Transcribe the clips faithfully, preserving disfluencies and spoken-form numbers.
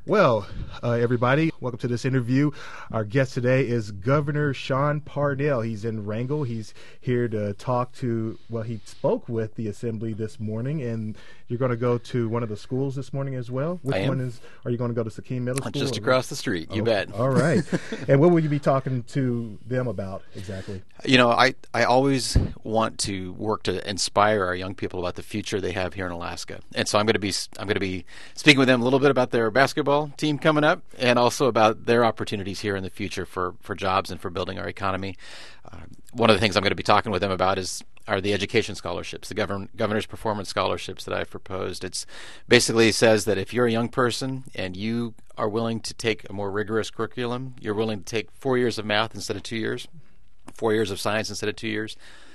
Well, uh, everybody, welcome to this interview. Our guest today is Governor Sean Parnell. He's in Wrangell. He's here to talk to, well, he spoke with the Assembly this morning, and you're going to go to one of the schools this morning as well. Which I am. one is, are you going to go to Sakine Middle School? Just across the street, you oh, bet. All right. And what will you be talking to them about exactly? You know, I, I always want to work to inspire our young people about the future they have here in Alaska. And so I'm going to be I'm going to be speaking with them a little bit about their basketball team coming up, and also about their opportunities here in the future for, for jobs and for building our economy. Uh, one of the things I'm going to be talking with them about is are the education scholarships, the govern, governor's performance scholarships that I've proposed. It's basically says that if you're a young person and you are willing to take a more rigorous curriculum, you're willing to take four years of math instead of two years, four years of science instead of two years,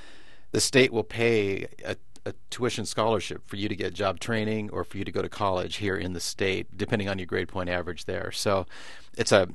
the state will pay a a tuition scholarship for you to get job training or for you to go to college here in the state, depending on your grade point average there. So it's a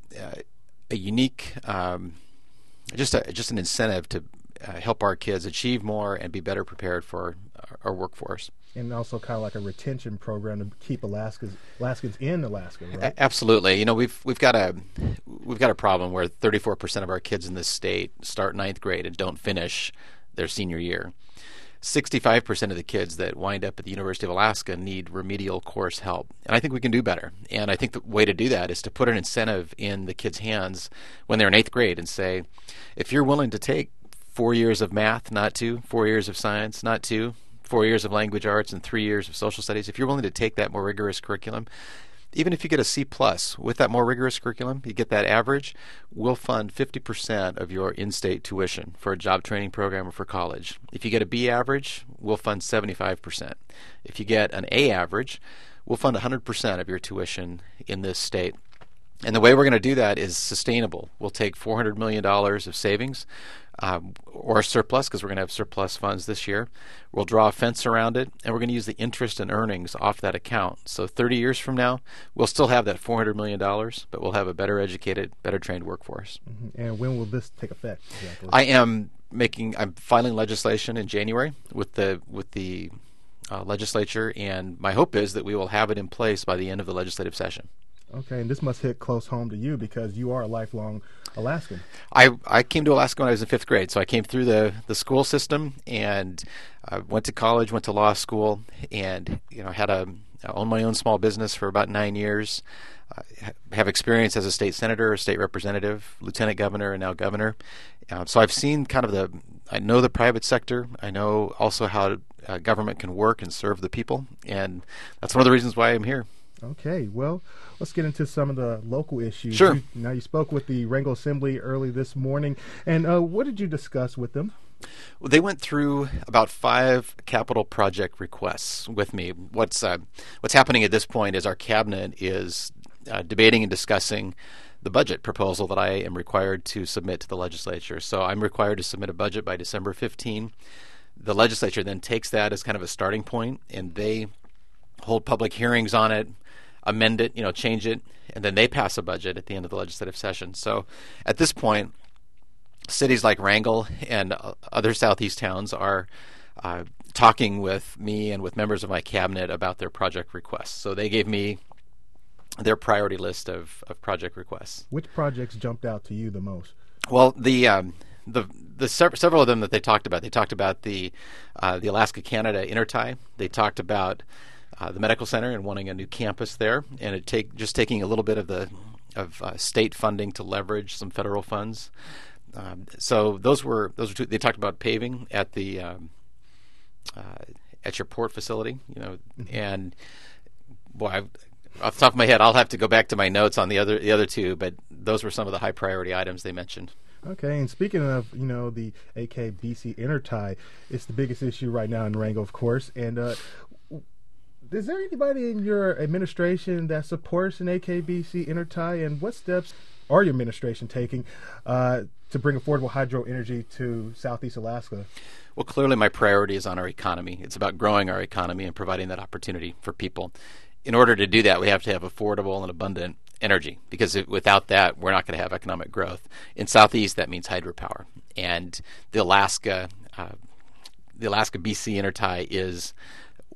a unique, um, just a, just an incentive to uh, help our kids achieve more and be better prepared for our, our workforce. And also kind of like a retention program to keep Alaskans Alaskans in Alaska, right? A- absolutely. You know, we've we've got a we've got a problem where thirty-four percent of our kids in this state start ninth grade and don't finish their senior year. sixty-five percent of the kids that wind up at the University of Alaska need remedial course help. And I think we can do better. And I think the way to do that is to put an incentive in the kids' hands when they're in eighth grade and say, if you're willing to take four years of math, not two, four years of science, not two, four years of language arts, and three years of social studies, if you're willing to take that more rigorous curriculum, even if you get a C plus with that more rigorous curriculum, you get that average, we'll fund fifty percent of your in-state tuition for a job training program or for college. If you get a B average, we'll fund seventy-five percent. If you get an A average, we'll fund one hundred percent of your tuition in this state. And the way we're going to do that is sustainable. We'll take four hundred million dollars of savings um, or surplus, because we're going to have surplus funds this year. We'll draw a fence around it, and we're going to use the interest and earnings off that account. So thirty years from now, we'll still have that four hundred million dollars, but we'll have a better educated, better trained workforce. Mm-hmm. And when will this take effect exactly? I am making, I'm filing legislation in January with the with the uh, legislature, and my hope is that we will have it in place by the end of the legislative session. Okay, and this must hit close home to you because you are a lifelong Alaskan. I, I came to Alaska when I was in fifth grade, so I came through the, the school system and uh, went to college, went to law school, and you know had a I owned my own small business for about nine years. Uh, have experience as a state senator, a state representative, lieutenant governor, and now governor. Uh, so I've seen kind of the I know the private sector. I know also how uh, government can work and serve the people, and that's one of the reasons why I'm here. Okay, well, let's get into some of the local issues. Sure. You, now, you spoke with the Wrangell Assembly early this morning, and uh, what did you discuss with them? Well, they went through about five capital project requests with me. What's uh, what's happening at this point is our cabinet is uh, debating and discussing the budget proposal that I am required to submit to the legislature. So I'm required to submit a budget by December fifteenth. The legislature then takes that as kind of a starting point, and they hold public hearings on it, amend it, you know, change it, and then they pass a budget at the end of the legislative session. So at this point, cities like Wrangell and uh, other southeast towns are uh, talking with me and with members of my cabinet about their project requests. So they gave me their priority list of, of project requests. Which projects jumped out to you the most? Well, the um, the the sev- several of them that they talked about. They talked about the uh, the Alaska Canada intertie. They talked about Uh, the medical center and wanting a new campus there, and it take just taking a little bit of the of uh, state funding to leverage some federal funds. Um, so those were those were two. They talked about paving at the um, uh, at your port facility, you know, mm-hmm. and boy, I've, off the top of my head, I'll have to go back to my notes on the other the other two, but those were some of the high priority items they mentioned. Okay, and speaking of, you know, the A K B C intertie, it's the biggest issue right now in Wrangell, of course, and uh, is there anybody in your administration that supports an A K B C intertie, and what steps are your administration taking uh, to bring affordable hydro energy to Southeast Alaska? Well, clearly my priority is on our economy. It's about growing our economy and providing that opportunity for people. In order to do that, we have to have affordable and abundant energy, because it, without that, we're not going to have economic growth. In Southeast, that means hydropower. And the Alaska, uh, the Alaska B C intertie is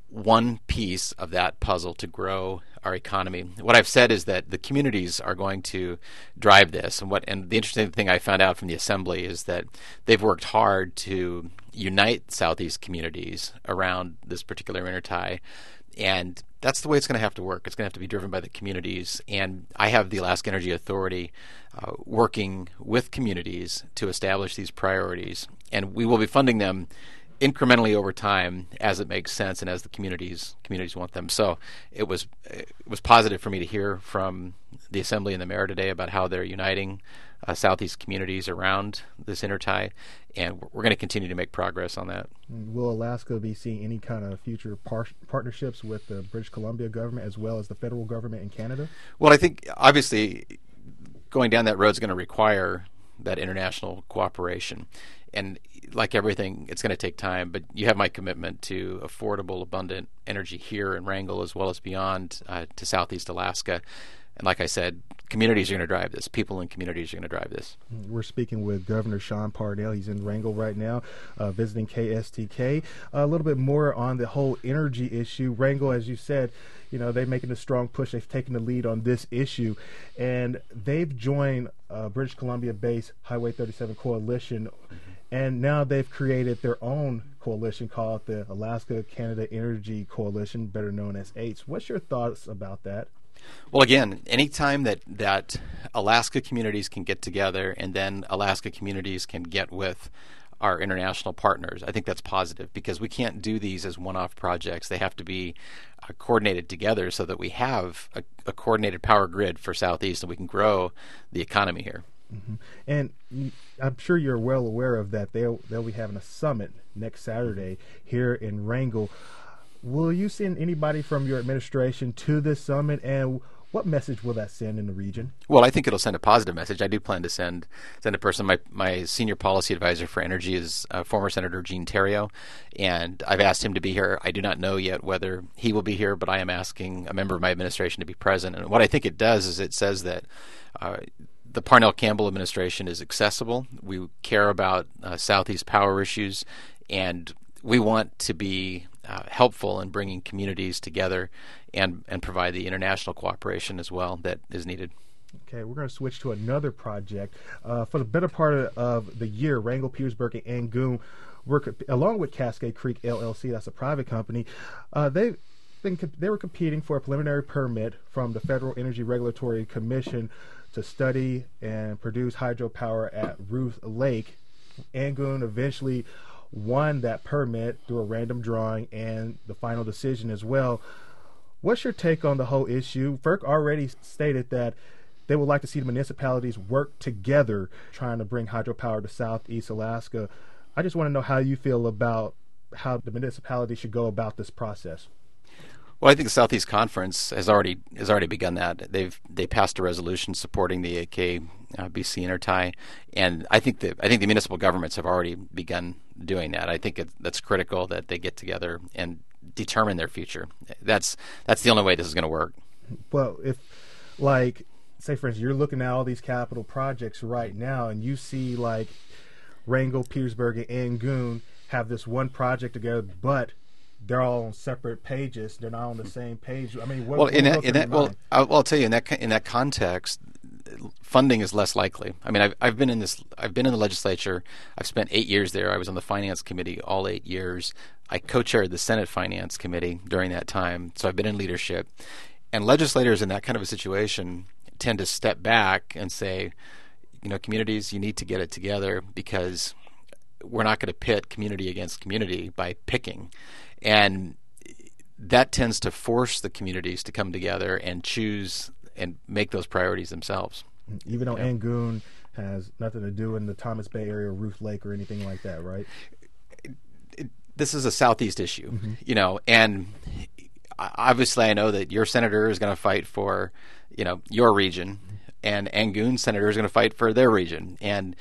one piece of that puzzle to grow our economy. What I've said is that the communities are going to drive this. And what and the interesting thing I found out from the Assembly is that they've worked hard to unite Southeast communities around this particular intertie. And that's the way it's going to have to work. It's going to have to be driven by the communities. And I have the Alaska Energy Authority uh, working with communities to establish these priorities. And we will be funding them incrementally over time as it makes sense and as the communities communities want them. So it was it was positive for me to hear from the Assembly and the Mayor today about how they're uniting uh, Southeast communities around this intertie, and we're going to continue to make progress on that. Will Alaska be seeing any kind of future par- partnerships with the British Columbia government as well as the federal government in Canada? Well, I think obviously going down that road is going to require that international cooperation. And like everything, it's going to take time, but you have my commitment to affordable, abundant energy here in Wrangell as well as beyond uh, to Southeast Alaska. And like I said, communities are going to drive this. People in communities are going to drive this. We're speaking with Governor Sean Parnell. He's in Wrangell right now, uh, visiting K S T K. Uh, a little bit more on the whole energy issue. Wrangell, as you said, you know, they're making a strong push. They've taken the lead on this issue, and they've joined uh, British Columbia-based Highway thirty-seven Coalition. Mm-hmm. And now they've created their own coalition called the Alaska Canada Energy Coalition, better known as A C E. What's your thoughts about that? Well, again, anytime that, that Alaska communities can get together and then Alaska communities can get with our international partners, I think that's positive because we can't do these as one-off projects. They have to be uh, coordinated together so that we have a, a coordinated power grid for Southeast and we can grow the economy here. Mm-hmm. And you, I'm sure you're well aware of that. They'll, they'll be having a summit next Saturday here in Wrangell. Will you send anybody from your administration to this summit, and what message will that send in the region? Well, I think it'll send a positive message. I do plan to send send a person. My my senior policy advisor for energy is uh, former Senator Gene Theriault, and I've asked him to be here. I do not know yet whether he will be here, but I am asking a member of my administration to be present. And what I think it does is it says that uh, the Parnell Campbell administration is accessible. We care about uh, Southeast power issues, and we want to be uh, helpful in bringing communities together and, and provide the international cooperation as well that is needed. Okay, we're going to switch to another project. Uh, for the better part of, of the year, Wrangell, Petersburg, and Angoon, work, along with Cascade Creek L L C, that's a private company, uh, they been, they were competing for a preliminary permit from the Federal Energy Regulatory Commission to study and produce hydropower at Ruth Lake. Angoon eventually won that permit through a random drawing and the final decision as well. What's your take on the whole issue? FERC already stated that they would like to see the municipalities work together trying to bring hydropower to Southeast Alaska. I just want to know how you feel about how the municipality should go about this process. Well, I think the Southeast Conference has already has already begun that. They've they passed a resolution supporting the A K uh, B C intertie, and I think that I think the municipal governments have already begun doing that. I think it, that's critical that they get together and determine their future. That's that's the only way this is going to work. Well, if like say for instance, you're looking at all these capital projects right now, and you see like Wrangell, Petersburg, and Angoon have this one project together, but they're all on separate pages. They're not on the same page. I mean, what, well, what in goes that, in through that your well, mind? I'll, well, I'll tell you in that in that context, funding is less likely. I mean, I've I've been in this. I've been in the legislature. I've spent eight years there. I was on the finance committee all eight years. I co-chaired the Senate Finance Committee during that time, so I've been in leadership. And legislators in that kind of a situation tend to step back and say, you know, communities, you need to get it together because we're not going to pit community against community by picking. And that tends to force the communities to come together and choose and make those priorities themselves. Even though yeah. Angoon has nothing to do in the Thomas Bay area, Ruth Lake, or anything like that, right? It, it, this is a Southeast issue, mm-hmm. you know, and obviously I know that your senator is going to fight for, you know, your region, and Angoon's senator is going to fight for their region. And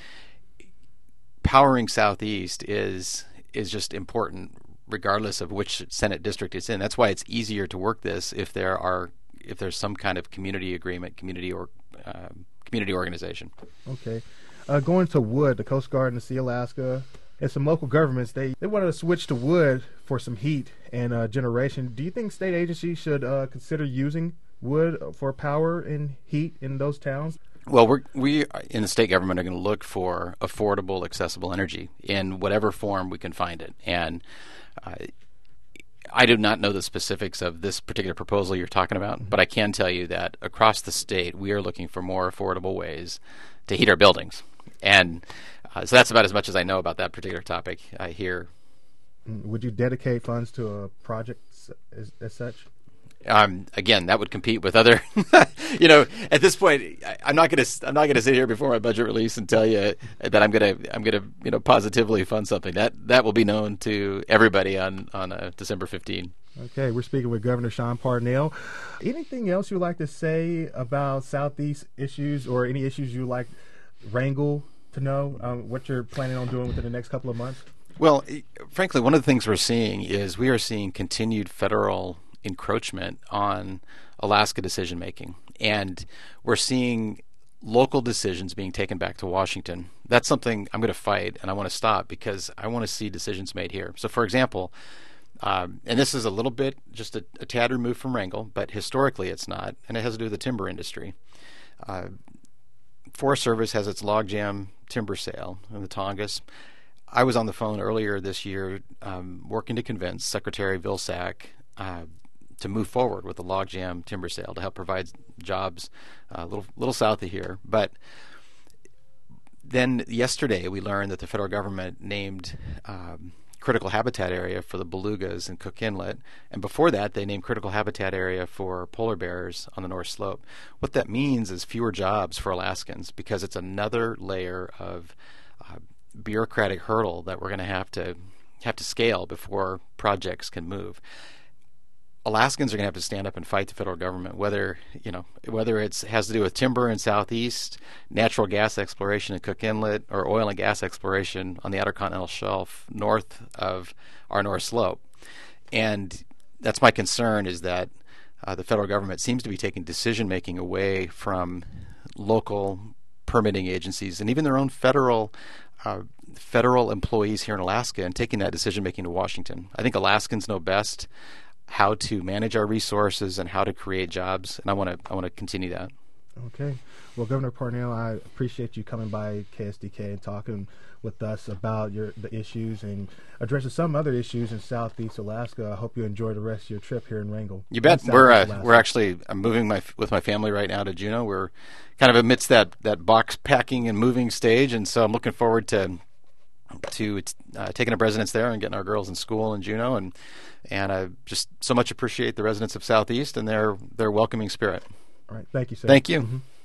powering Southeast is is just important regardless of which Senate district it's in. That's why it's easier to work this if there are if there's some kind of community agreement, community or uh, community organization. Okay, uh, going to Wood, the Coast Guard and the Sea Alaska And some local governments, they, they wanted to switch to wood for some heat and uh, generation. Do you think state agencies should uh, consider using wood for power and heat in those towns? Well, we're, we in the state government are going to look for affordable, accessible energy in whatever form we can find it. And uh, I do not know the specifics of this particular proposal you're talking about, mm-hmm. but I can tell you that across the state, we are looking for more affordable ways to heat our buildings. And uh, so that's about as much as I know about that particular topic uh, here. Would you dedicate funds to a project as, as such? Um, again, that would compete with other. you know, at this point, I, I'm not going to. I'm not going to sit here before my budget release and tell you that I'm going to. I'm going to, you know, positively fund something that that will be known to everybody on on uh, December fifteenth. Okay, we're speaking with Governor Sean Parnell. Anything else you'd like to say about Southeast issues, or any issues you'd like Wrangell to know? Um, what you're planning on doing within the next couple of months? Well, frankly, one of the things we're seeing is we are seeing continued federal encroachment on Alaska decision making, and we're seeing local decisions being taken back to Washington. That's something I'm going to fight, and I want to stop because I want to see decisions made here. So, for example, um, and this is a little bit just a, a tad removed from Wrangell, but historically it's not, and it has to do with the timber industry. Uh, Forest Service has its logjam timber sale in the Tongass. I was on the phone earlier this year um, working to convince Secretary Vilsack uh, to move forward with the logjam timber sale to help provide jobs uh, a little, little south of here. But then yesterday we learned that the federal government named um, critical habitat area for the belugas in Cook Inlet, and before that they named critical habitat area for polar bears on the North Slope. What that means is fewer jobs for Alaskans, because it's another layer of uh, bureaucratic hurdle that we're going to have to have to scale before projects can move. Alaskans are going to have to stand up and fight the federal government, whether you know whether it has to do with timber in Southeast, natural gas exploration in Cook Inlet, or oil and gas exploration on the Outer Continental Shelf north of our North Slope. And that's my concern, is that uh, the federal government seems to be taking decision making away from local permitting agencies and even their own federal uh, federal employees here in Alaska, and taking that decision making to Washington. I think Alaskans know best how to manage our resources and how to create jobs, and I want to I want to continue that. Okay. Well, Governor Parnell, I appreciate you coming by K S D K and talking with us about your the issues and addressing some other issues in Southeast Alaska. I hope you enjoy the rest of your trip here in Wrangell. You bet. We're uh, we're actually I'm moving my with my family right now to Juneau. We're kind of amidst that that box packing and moving stage, and so I'm looking forward to to uh, taking up residence there and getting our girls in school in Juneau, and and I just so much appreciate the residents of Southeast and their their welcoming spirit. All right, thank you, sir. Thank you. Mm-hmm.